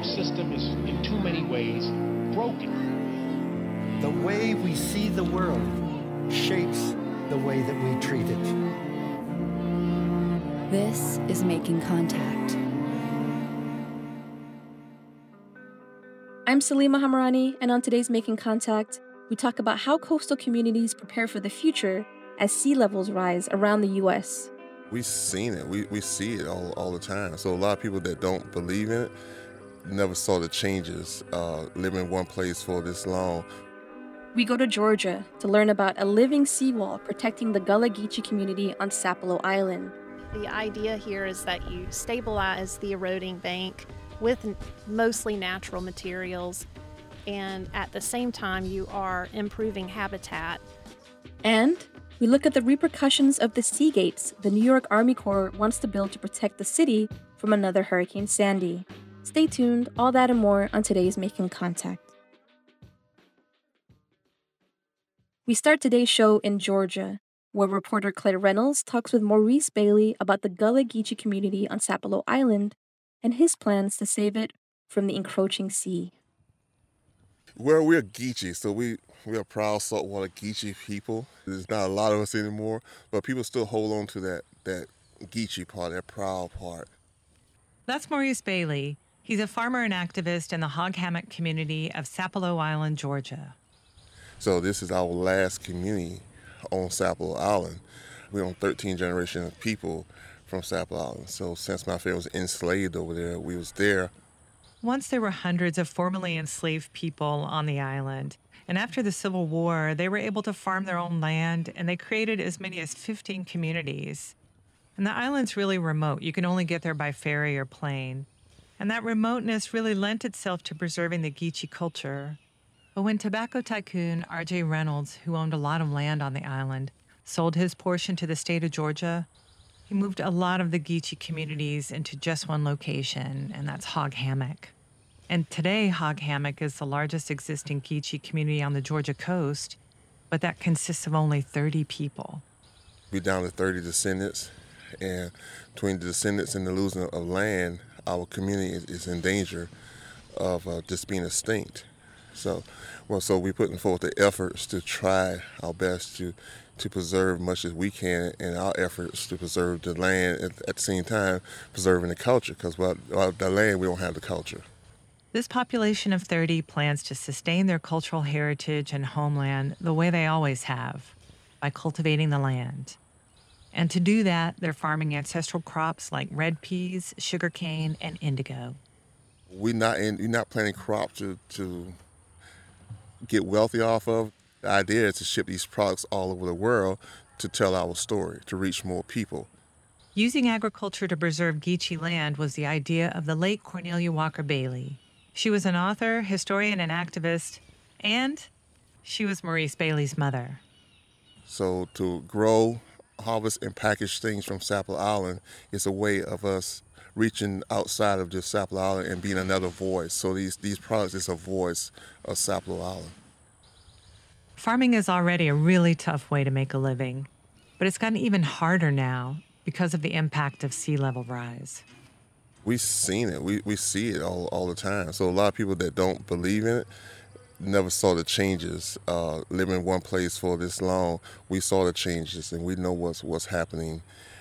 system is, in too many ways, broken. The way we see the world shapes the way that we treat it. This is Making Contact. I'm Salima Hamarani, and on today's Making Contact, we talk about how coastal communities prepare for the future as sea levels rise around the U.S. We've seen it. We see it all the time. So a lot of people that don't believe in it never saw the changes living in one place for this long. We go to Georgia to learn about a living seawall protecting the Gullah Geechee community on Sapelo Island. The idea here is that you stabilize the eroding bank with mostly natural materials, and at the same time you are improving habitat. And we look at the repercussions of the sea gates the New York Army Corps wants to build to protect the city from another Hurricane Sandy. Stay tuned, all that and more on today's Making Contact. We start today's show in Georgia, where reporter Claire Reynolds talks with Maurice Bailey about the Gullah Geechee community on Sapelo Island and his plans to save it from the encroaching sea. Well, we're Geechee, so we're proud saltwater Geechee people. There's not a lot of us anymore, but people still hold on to that Geechee part, that proud part. That's Maurice Bailey. He's a farmer and activist in the hog hammock community of Sapelo Island, Georgia. So this is our last community on Sapelo Island. We're on 13th generation of people from Sapelo Island. So since my family was enslaved over there, we was there. Once there were hundreds of formerly enslaved people on the island. And after the Civil War, they were able to farm their own land, and they created as many as 15 communities. And the island's really remote. You can only get there by ferry or plane. And that remoteness really lent itself to preserving the Geechee culture. But when tobacco tycoon R.J. Reynolds, who owned a lot of land on the island, sold his portion to the state of Georgia, he moved a lot of the Geechee communities into just one location, and that's Hog Hammock. And today, Hog Hammock is the largest existing Geechee community on the Georgia coast, but that consists of only 30 people. We're down to 30 descendants, and between the descendants and the losing of land, our community is in danger of just being extinct. So we're putting forth the efforts to try our best to preserve much as we can in our efforts to preserve the land, at the same time preserving the culture, because without the land, we don't have the culture. This population of 30 plans to sustain their cultural heritage and homeland the way they always have, by cultivating the land. And to do that, they're farming ancestral crops like red peas, sugarcane, and indigo. We're not planting crops to get wealthy off of. The idea is to ship these products all over the world to tell our story, to reach more people. Using agriculture to preserve Geechee land was the idea of the late Cornelia Walker Bailey. She was an author, historian, and activist, and she was Maurice Bailey's mother. So to grow, harvest, and package things from Sapelo Island is a way of us reaching outside of just Sapelo Island and being another voice. So these products is a voice of Sapelo Island. Farming is already a really tough way to make a living, but it's gotten even harder now because of the impact of sea level rise. We've seen it. We see it all the time. So a lot of people that don't believe in it never saw the changes. Living in one place for this long, we saw the changes, and we know what's happening.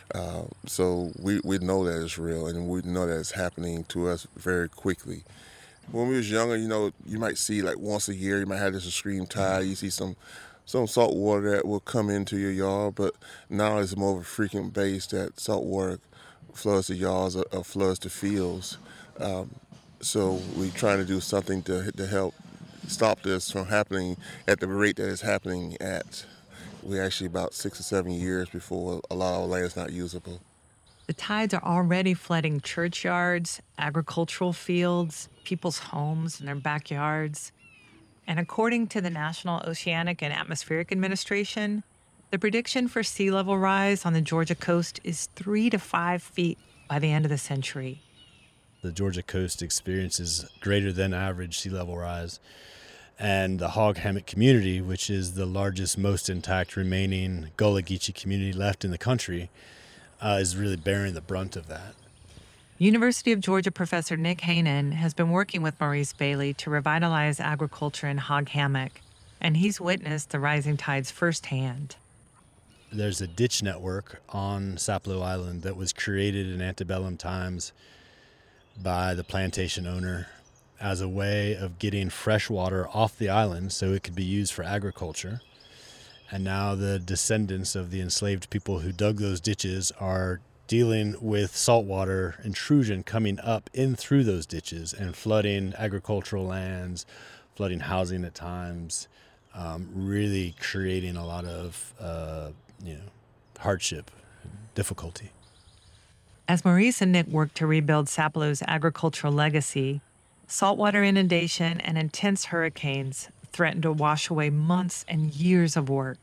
So we know that it's real, and we know that it's happening to us very quickly. When we was younger, you might see like once a year, you might have this extreme tide. You see some salt water that will come into your yard, but now it's more of a frequent base that salt water floods the yards or floods the fields. So we're trying to do something to help stop this from happening at the rate that it's happening at. We're actually about 6 or 7 years before a lot of our land is not usable. The tides are already flooding churchyards, agricultural fields, people's homes and their backyards. And according to the National Oceanic and Atmospheric Administration, the prediction for sea level rise on the Georgia coast is 3 to 5 feet by the end of the century. The Georgia coast experiences greater than average sea level rise. And the Hog Hammock community, which is the largest, most intact remaining Gullah Geechee community left in the country, is really bearing the brunt of that. University of Georgia professor Nick Hainan has been working with Maurice Bailey to revitalize agriculture in Hog Hammock, and he's witnessed the rising tides firsthand. There's a ditch network on Sapelo Island that was created in antebellum times by the plantation owner as a way of getting fresh water off the island so it could be used for agriculture. And now the descendants of the enslaved people who dug those ditches are dealing with saltwater intrusion coming up in through those ditches and flooding agricultural lands, flooding housing at times, really creating a lot of hardship and difficulty. As Maurice and Nick work to rebuild Sapelo's agricultural legacy, saltwater inundation and intense hurricanes threaten to wash away months and years of work.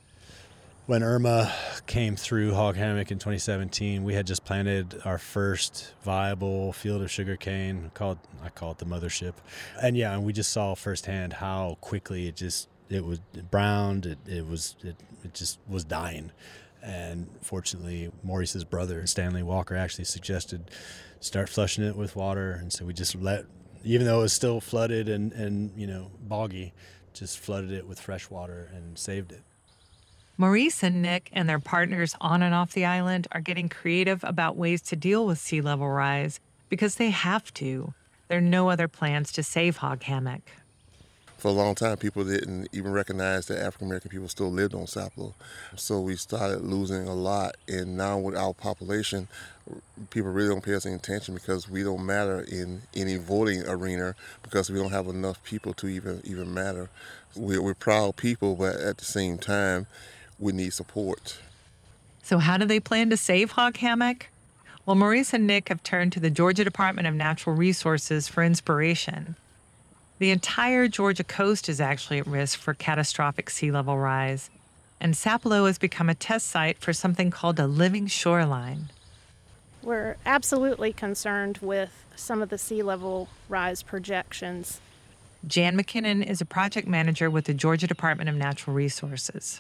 When Irma came through Hog Hammock in 2017, we had just planted our first viable field of sugarcane. I call it the mothership. And we just saw firsthand how quickly it was browned. It just was dying. And fortunately, Maurice's brother, Stanley Walker, actually suggested start flushing it with water. And so we just even though it was still flooded and boggy, just flooded it with fresh water and saved it. Maurice and Nick and their partners on and off the island are getting creative about ways to deal with sea level rise because they have to. There are no other plans to save Hog Hammock. For a long time, people didn't even recognize that African American people still lived on Sapelo. So we started losing a lot. And now with our population, people really don't pay us any attention because we don't matter in any voting arena because we don't have enough people to even matter. We're proud people, but at the same time, we need support. So how do they plan to save Hog Hammock? Well, Maurice and Nick have turned to the Georgia Department of Natural Resources for inspiration. The entire Georgia coast is actually at risk for catastrophic sea level rise, and Sapelo has become a test site for something called a living shoreline. We're absolutely concerned with some of the sea level rise projections. Jan McKinnon is a project manager with the Georgia Department of Natural Resources.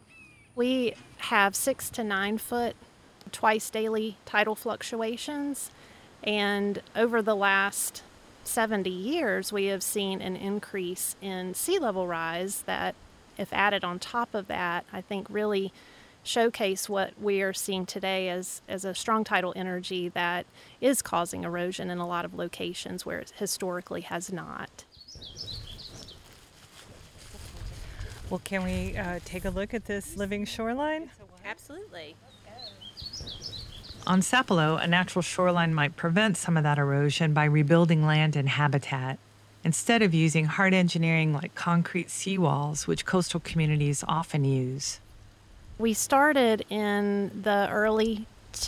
We have 6 to 9 foot twice daily tidal fluctuations, and over the last 70 years, we have seen an increase in sea level rise that, if added on top of that, I think really showcase what we are seeing today as a strong tidal energy that is causing erosion in a lot of locations where it historically has not. Well, can we take a look at this living shoreline? Absolutely. On Sapelo, a natural shoreline might prevent some of that erosion by rebuilding land and habitat, instead of using hard engineering like concrete seawalls, which coastal communities often use. We started in the early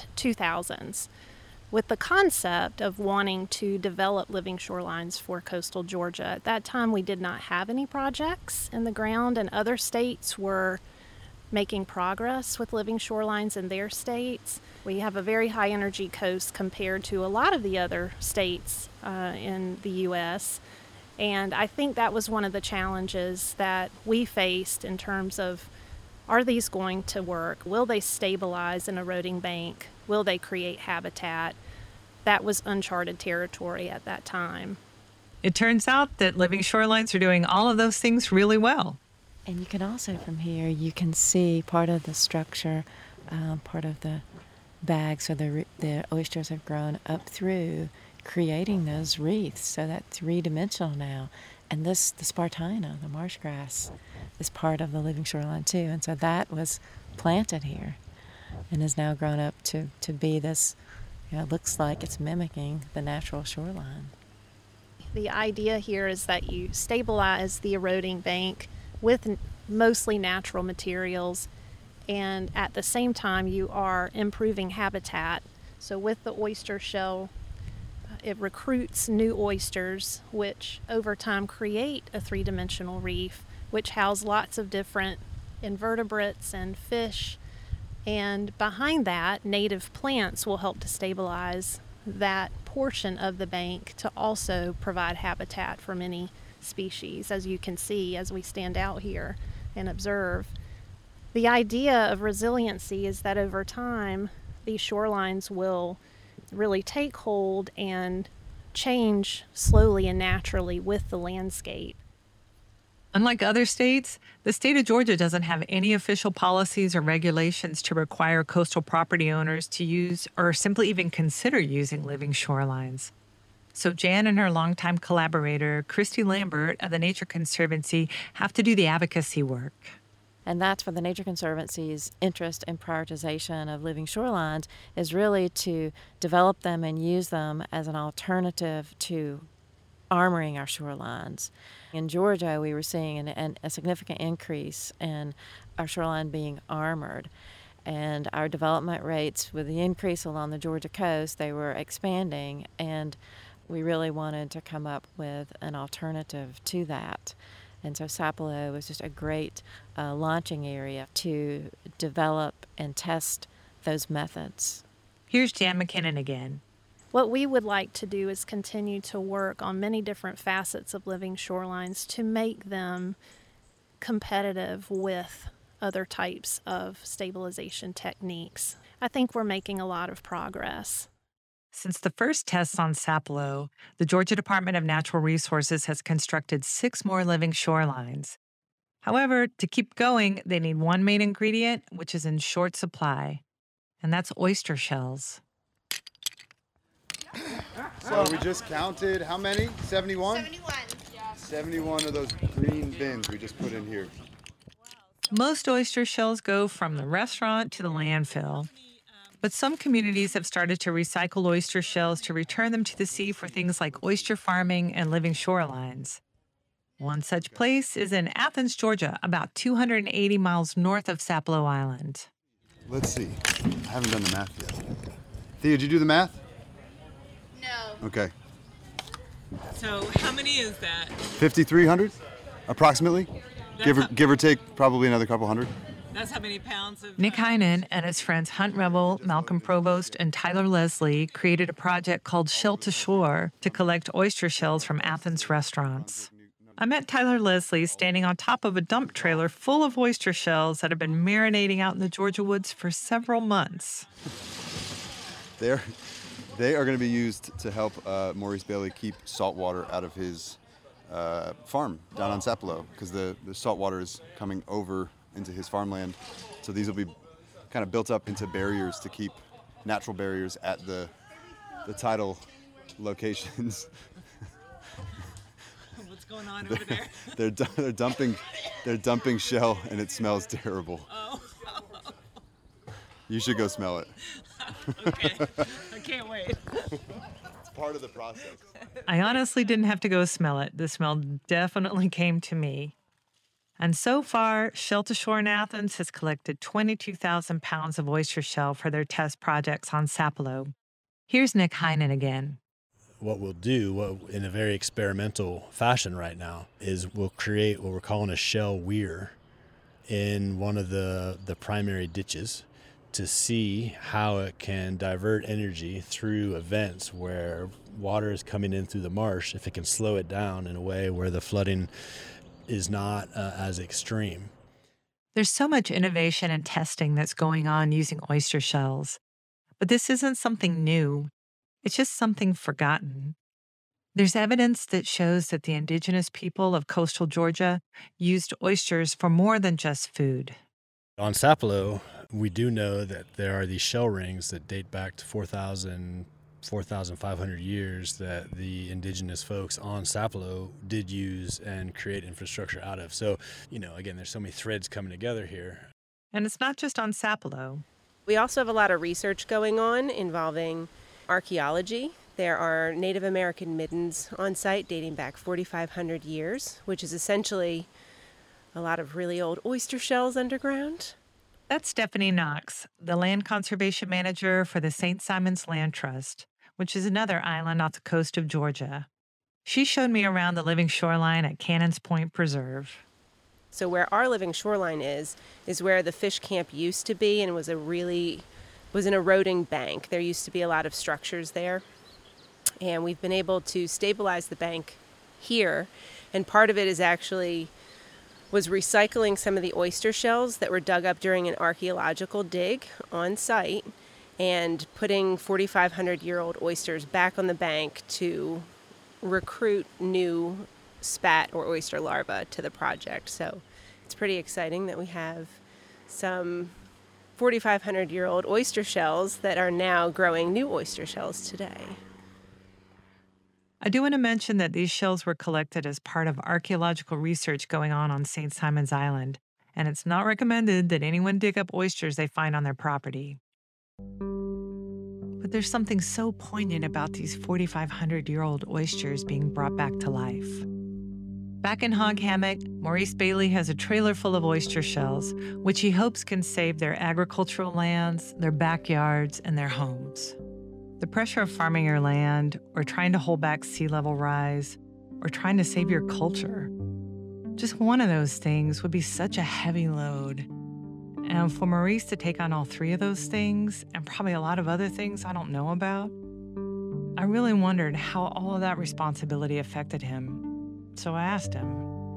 2000s with the concept of wanting to develop living shorelines for coastal Georgia. At that time, we did not have any projects in the ground, and other states were making progress with living shorelines in their states. We have a very high energy coast compared to a lot of the other states in the U.S., and I think that was one of the challenges that we faced in terms of, are these going to work? Will they stabilize an eroding bank? Will they create habitat? That was uncharted territory at that time. It turns out that living shorelines are doing all of those things really well. And you can also, from here, you can see part of the structure, part of the bags where the oysters have grown up through, creating those wreaths. So that's three-dimensional now. And the spartina, the marsh grass, is part of the living shoreline too. And so that was planted here and has now grown up to be this, it looks like it's mimicking the natural shoreline. The idea here is that you stabilize the eroding bank with mostly natural materials, and at the same time you are improving habitat. So with the oyster shell, it recruits new oysters, which over time create a three-dimensional reef, which house lots of different invertebrates and fish. And behind that, native plants will help to stabilize that portion of the bank to also provide habitat for many species, as you can see as we stand out here and observe. The idea of resiliency is that over time, these shorelines will really take hold and change slowly and naturally with the landscape. Unlike other states, the state of Georgia doesn't have any official policies or regulations to require coastal property owners to use or simply even consider using living shorelines. So Jan and her longtime collaborator, Christy Lambert of the Nature Conservancy, have to do the advocacy work. And that's where the Nature Conservancy's interest and prioritization of living shorelines is really to develop them and use them as an alternative to armoring our shorelines. In Georgia, we were seeing a significant increase in our shoreline being armored. And our development rates, with the increase along the Georgia coast, they were expanding, and we really wanted to come up with an alternative to that. And so Sapelo was just a great launching area to develop and test those methods. Here's Jan McKinnon again. What we would like to do is continue to work on many different facets of living shorelines to make them competitive with other types of stabilization techniques. I think we're making a lot of progress. Since the first tests on Sapelo, the Georgia Department of Natural Resources has constructed 6 more living shorelines. However, to keep going, they need one main ingredient, which is in short supply, and that's oyster shells. So we just counted how many? 71? 71. 71 of those green bins we just put in here. Most oyster shells go from the restaurant to the landfill. But some communities have started to recycle oyster shells to return them to the sea for things like oyster farming and living shorelines. One such place is in Athens, Georgia, about 280 miles north of Sapelo Island. Let's see. I haven't done the math yet. Thea, did you do the math? No. Okay. So how many is that? 5,300, approximately. Give or take, probably another couple hundred. That's how many pounds of... Nick Heinen and his friends Hunt Rebel, Malcolm Provost, and Tyler Leslie created a project called Shell to Shore to collect oyster shells from Athens restaurants. I met Tyler Leslie standing on top of a dump trailer full of oyster shells that have been marinating out in the Georgia woods for several months. They are going to be used to help Maurice Bailey keep salt water out of his farm down on Sapelo, because the salt water is coming over into his farmland. So these will be kind of built up into barriers to keep natural barriers at the tidal locations. What's going on over there? They're dumping shell, and it smells terrible. Oh. You should go smell it. Okay, I can't wait. It's part of the process. I honestly didn't have to go smell it. The smell definitely came to me. And so far, Shell to Shore in Athens has collected 22,000 pounds of oyster shell for their test projects on Sapelo. Here's Nick Heinen again. What we'll do, in a very experimental fashion right now, is we'll create what we're calling a shell weir in one of the primary ditches to see how it can divert energy through events where water is coming in through the marsh, if it can slow it down in a way where the flooding is not as extreme. There's so much innovation and testing that's going on using oyster shells. But this isn't something new. It's just something forgotten. There's evidence that shows that the indigenous people of coastal Georgia used oysters for more than just food. On Sapelo, we do know that there are these shell rings that date back to 4,500 years that the indigenous folks on Sapelo did use and create infrastructure out of. So, again, there's so many threads coming together here. And it's not just on Sapelo. We also have a lot of research going on involving archaeology. There are Native American middens on site dating back 4,500 years, which is essentially a lot of really old oyster shells underground. That's Stephanie Knox, the land conservation manager for the St. Simons Land Trust, which is another island off the coast of Georgia. She showed me around the living shoreline at Cannons Point Preserve. So where our living shoreline is where the fish camp used to be, and was an eroding bank. There used to be a lot of structures there. And we've been able to stabilize the bank here. And part of it was recycling some of the oyster shells that were dug up during an archaeological dig on site and putting 4,500-year-old oysters back on the bank to recruit new spat or oyster larvae to the project. So it's pretty exciting that we have some 4,500-year-old oyster shells that are now growing new oyster shells today. I do want to mention that these shells were collected as part of archaeological research going on St. Simon's Island, and it's not recommended that anyone dig up oysters they find on their property. But there's something so poignant about these 4,500-year-old oysters being brought back to life. Back in Hog Hammock, Maurice Bailey has a trailer full of oyster shells, which he hopes can save their agricultural lands, their backyards, and their homes. The pressure of farming your land, or trying to hold back sea level rise, or trying to save your culture. Just one of those things would be such a heavy load. And for Maurice to take on all three of those things, and probably a lot of other things I don't know about, I really wondered how all of that responsibility affected him. So I asked him.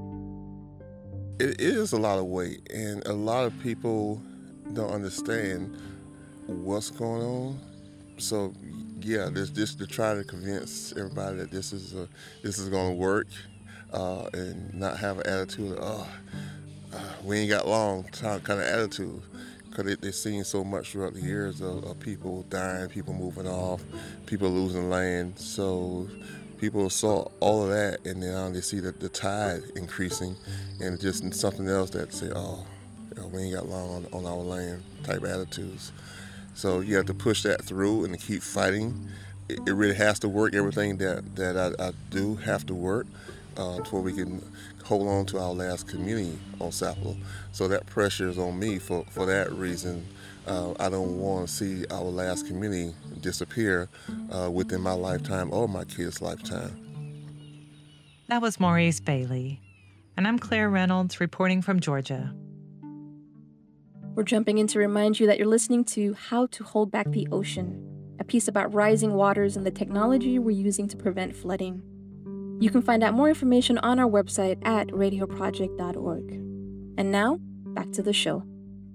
It is a lot of weight, and a lot of people don't understand what's going on. So, yeah, there's just to try to convince everybody that this is going to work, and not have an attitude of, we ain't got long kind of attitude, because they've seen so much throughout the years of people dying, people moving off, people losing land. So people saw all of that, and now they see that the tide increasing, and just something else that say, we ain't got long on our land type attitudes. So you have to push that through and keep fighting. It really has to work. Everything that I do have to work before we can hold on to our last community on Sapelo. So that pressure is on me for that reason. I don't want to see our last community disappear within my lifetime or my kids' lifetime. That was Maurice Bailey. And I'm Claire Reynolds reporting from Georgia. We're jumping in to remind you that you're listening to How to Hold Back the Ocean, a piece about rising waters and the technology we're using to prevent flooding. You can find out more information on our website at radioproject.org. And now, back to the show.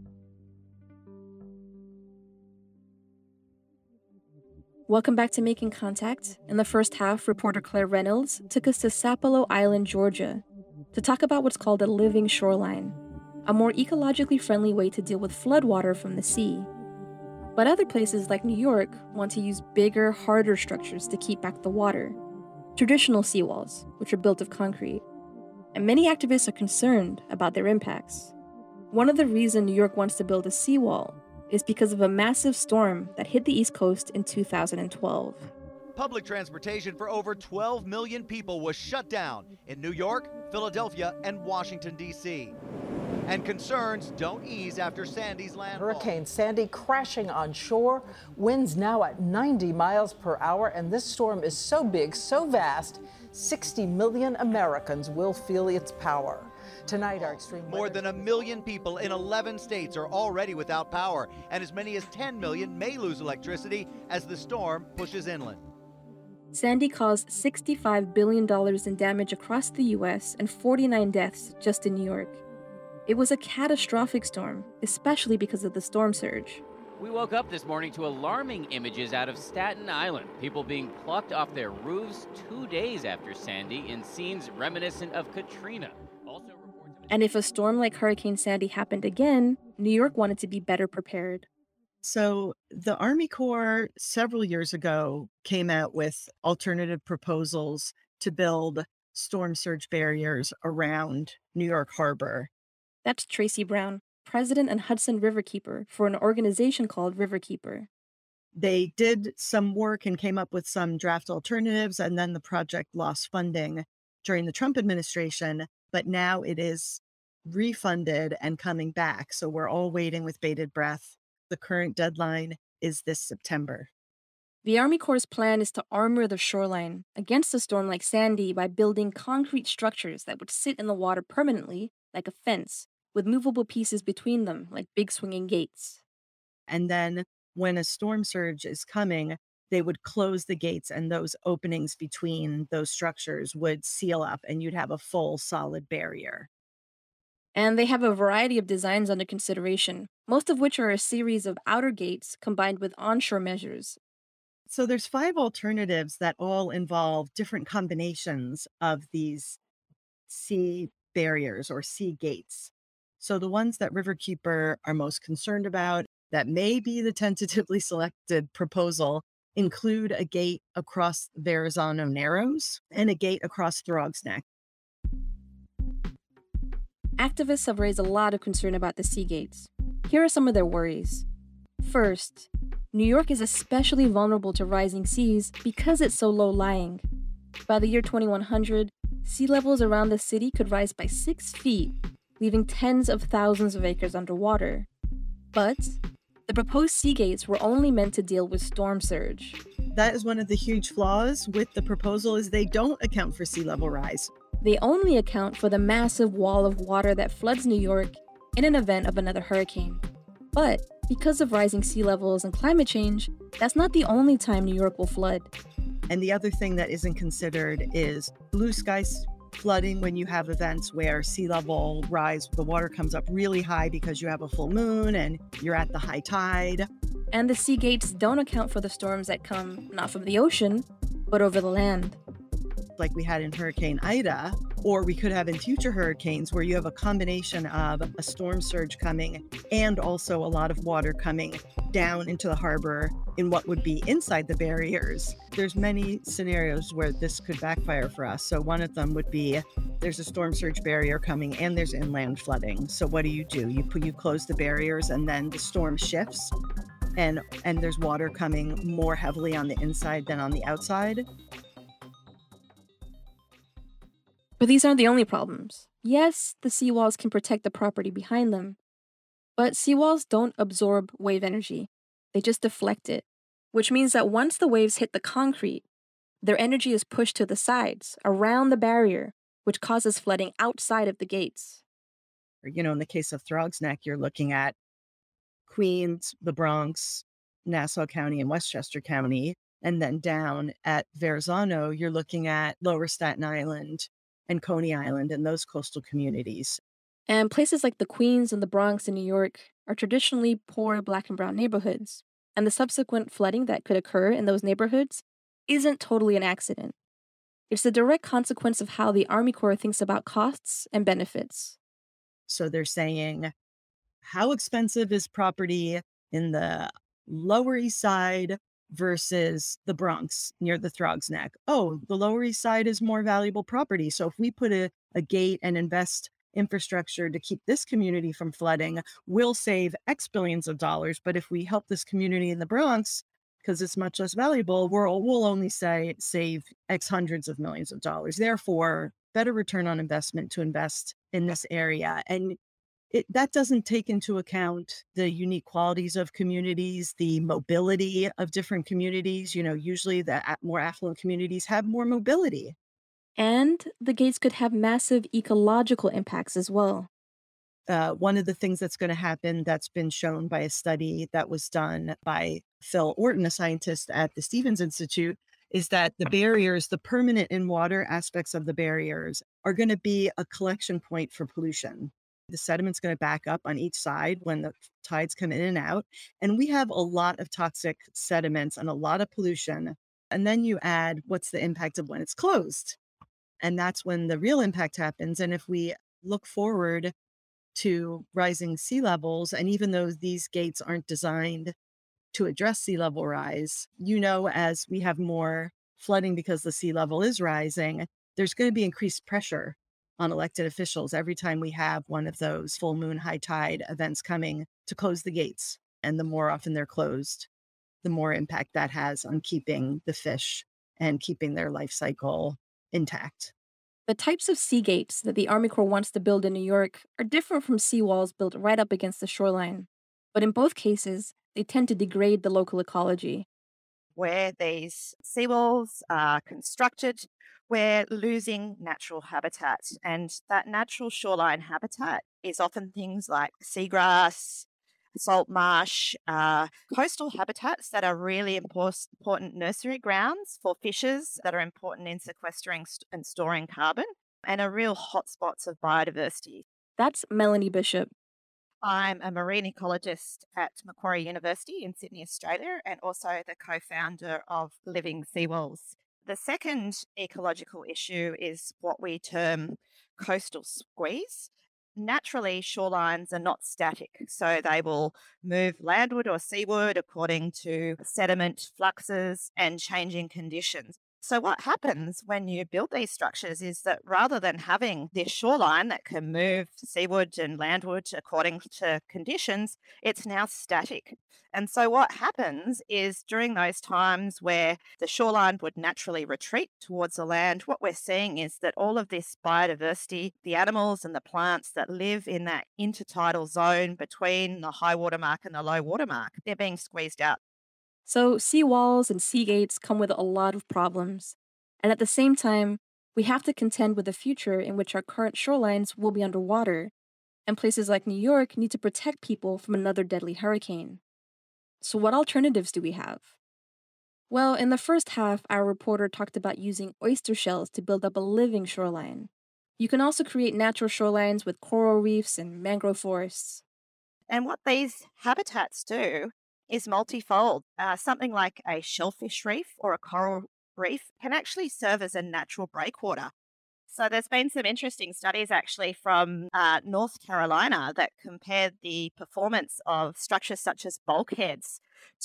Welcome back to Making Contact. In the first half, reporter Claire Reynolds took us to Sapelo Island, Georgia, to talk about what's called a living shoreline, a more ecologically friendly way to deal with floodwater from the sea. But other places like New York want to use bigger, harder structures to keep back the water. Traditional seawalls, which are built of concrete. And many activists are concerned about their impacts. One of the reasons New York wants to build a seawall is because of a massive storm that hit the East Coast in 2012. Public transportation for over 12 million people was shut down in New York, Philadelphia, and Washington, D.C. And concerns don't ease after Sandy's landfall. Hurricane Sandy crashing on shore, winds now at 90 miles per hour, and this storm is so big, so vast, 60 million Americans will feel its power. Tonight, our extreme More than 1 million people in 11 states are already without power, and as many as 10 million may lose electricity as the storm pushes inland. Sandy caused $65 billion in damage across the U.S. and 49 deaths just in New York. It was a catastrophic storm, especially because of the storm surge. We woke up this morning to alarming images out of Staten Island, people being plucked off their roofs 2 days after Sandy in scenes reminiscent of Katrina. And if a storm like Hurricane Sandy happened again, New York wanted to be better prepared. So the Army Corps several years ago came out with alternative proposals to build storm surge barriers around New York Harbor. That's Tracy Brown, president and Hudson Riverkeeper for an organization called Riverkeeper. They did some work and came up with some draft alternatives, and then the project lost funding during the Trump administration, but now it is refunded and coming back. So we're all waiting with bated breath. The current deadline is this September. The Army Corps' plan is to armor the shoreline against a storm like Sandy by building concrete structures that would sit in the water permanently, like a fence, with movable pieces between them, like big swinging gates. And then when a storm surge is coming, they would close the gates, and those openings between those structures would seal up, and you'd have a full solid barrier. And they have a variety of designs under consideration, most of which are a series of outer gates combined with onshore measures. So there's 5 alternatives that all involve different combinations of these sea barriers or sea gates. So the ones that Riverkeeper are most concerned about, that may be the tentatively selected proposal, include a gate across Verrazano Narrows and a gate across Throgs Neck. Activists have raised a lot of concern about the sea gates. Here are some of their worries. First, New York is especially vulnerable to rising seas because it's so low-lying. By the year 2100, sea levels around the city could rise by 6 feet, leaving tens of thousands of acres underwater. But the proposed sea gates were only meant to deal with storm surge. That is one of the huge flaws with the proposal, is they don't account for sea level rise. They only account for the massive wall of water that floods New York in an event of another hurricane. But because of rising sea levels and climate change, that's not the only time New York will flood. And the other thing that isn't considered is blue sky flooding when you have events where sea level rise, the water comes up really high because you have a full moon and you're at the high tide. And the sea gates don't account for the storms that come not from the ocean, but over the land. Like we had in Hurricane Ida, or we could have in future hurricanes where you have a combination of a storm surge coming and also a lot of water coming down into the harbor in what would be inside the barriers. There's many scenarios where this could backfire for us. So one of them would be there's a storm surge barrier coming and there's inland flooding. So what do? You close the barriers and then the storm shifts and there's water coming more heavily on the inside than on the outside. But these aren't the only problems. Yes, the seawalls can protect the property behind them, but seawalls don't absorb wave energy. They just deflect it, which means that once the waves hit the concrete, their energy is pushed to the sides, around the barrier, which causes flooding outside of the gates. In the case of Throgs Neck, you're looking at Queens, the Bronx, Nassau County, and Westchester County. And then down at Verrazano, you're looking at Lower Staten Island and Coney Island and those coastal communities. And places like the Queens and the Bronx in New York are traditionally poor Black and brown neighborhoods, and the subsequent flooding that could occur in those neighborhoods isn't totally an accident. It's the direct consequence of how the Army Corps thinks about costs and benefits. So they're saying, how expensive is property in the Lower East Side versus the Bronx near the Throgs Neck? Oh, the Lower East Side is more valuable property. So if we put a gate and invest infrastructure to keep this community from flooding, we'll save X billions of dollars. But if we help this community in the Bronx, because it's much less valuable, we'll only save X hundreds of millions of dollars. Therefore, better return on investment to invest in this area. And that doesn't take into account the unique qualities of communities, the mobility of different communities. Usually the more affluent communities have more mobility. And the gates could have massive ecological impacts as well. One of the things that's going to happen that's been shown by a study that was done by Phil Orton, a scientist at the Stevens Institute, is that the barriers, the permanent in-water aspects of the barriers, are going to be a collection point for pollution. The sediment's going to back up on each side when the tides come in and out. And we have a lot of toxic sediments and a lot of pollution. And then you add what's the impact of when it's closed. And that's when the real impact happens. And if we look forward to rising sea levels, and even though these gates aren't designed to address sea level rise, as we have more flooding because the sea level is rising, there's going to be increased pressure on elected officials every time we have one of those full moon, high tide events coming to close the gates. And the more often they're closed, the more impact that has on keeping the fish and keeping their life cycle intact. The types of sea gates that the Army Corps wants to build in New York are different from seawalls built right up against the shoreline. But in both cases, they tend to degrade the local ecology. Where these seawalls are constructed, we're losing natural habitat. And that natural shoreline habitat is often things like seagrass, salt marsh, coastal habitats that are really important nursery grounds for fishes that are important in sequestering and storing carbon, and are real hotspots of biodiversity. That's Melanie Bishop. I'm a marine ecologist at Macquarie University in Sydney, Australia, and also the co-founder of Living Seawalls. The second ecological issue is what we term coastal squeeze. Naturally, shorelines are not static, so they will move landward or seaward according to sediment fluxes and changing conditions. So what happens when you build these structures is that rather than having this shoreline that can move seaward and landward according to conditions, it's now static. And so what happens is during those times where the shoreline would naturally retreat towards the land, what we're seeing is that all of this biodiversity, the animals and the plants that live in that intertidal zone between the high water mark and the low water mark, they're being squeezed out. So seawalls and sea gates come with a lot of problems. And at the same time, we have to contend with a future in which our current shorelines will be underwater, and places like New York need to protect people from another deadly hurricane. So what alternatives do we have? Well, in the first half, our reporter talked about using oyster shells to build up a living shoreline. You can also create natural shorelines with coral reefs and mangrove forests. And what these habitats do is multifold. Something like a shellfish reef or a coral reef can actually serve as a natural breakwater. So there's been some interesting studies actually from North Carolina that compared the performance of structures such as bulkheads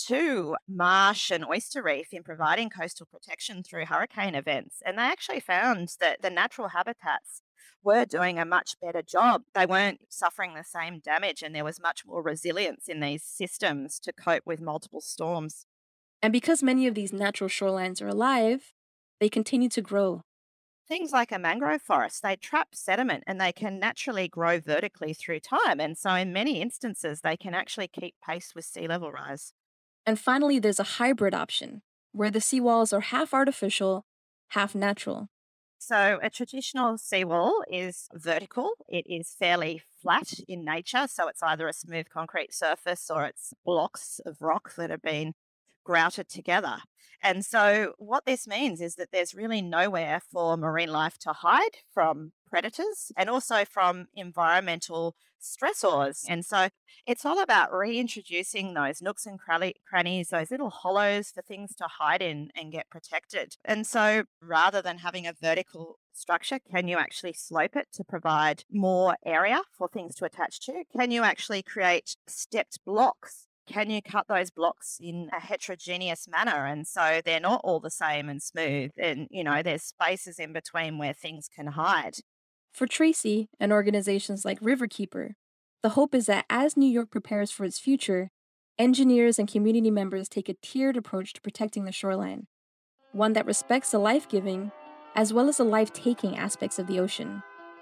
to marsh and oyster reef in providing coastal protection through hurricane events. And they actually found that the natural habitats were doing a much better job. They weren't suffering the same damage, and there was much more resilience in these systems to cope with multiple storms. And because many of these natural shorelines are alive, they continue to grow. Things like a mangrove forest, they trap sediment and they can naturally grow vertically through time. And so in many instances, they can actually keep pace with sea level rise. And finally, there's a hybrid option, where the seawalls are half artificial, half natural. So a traditional seawall is vertical. It is fairly flat in nature. So it's either a smooth concrete surface or it's blocks of rock that have been grouted together. And so what this means is that there's really nowhere for marine life to hide from predators and also from environmental stressors. And so it's all about reintroducing those nooks and crannies, those little hollows for things to hide in and get protected. And so rather than having a vertical structure, can you actually slope it to provide more area for things to attach to? Can you actually create stepped blocks? Can you cut those blocks in a heterogeneous manner? And so they're not all the same and smooth. And, there's spaces in between where things can hide. For Tracy and organizations like Riverkeeper, the hope is that as New York prepares for its future, engineers and community members take a tiered approach to protecting the shoreline, one that respects the life-giving as well as the life-taking aspects of the ocean.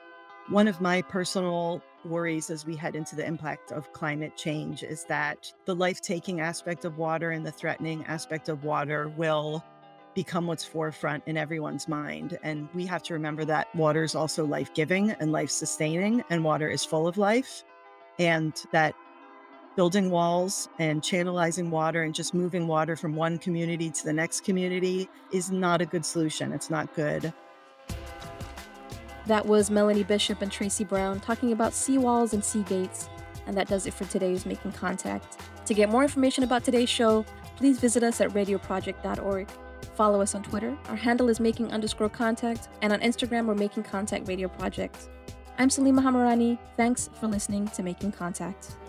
One of my personal worries as we head into the impact of climate change is that the life-taking aspect of water and the threatening aspect of water will become what's forefront in everyone's mind. And we have to remember that water is also life-giving and life-sustaining, and water is full of life, and that building walls and channelizing water and just moving water from one community to the next community is not a good solution. It's not good. That was Melanie Bishop and Tracy Brown talking about seawalls and sea gates. And that does it for today's Making Contact. To get more information about today's show, please visit us at radioproject.org. Follow us on Twitter. Our handle is making_contact. And on Instagram, we're Making Contact Radio Project. I'm Salima Hamarani. Thanks for listening to Making Contact.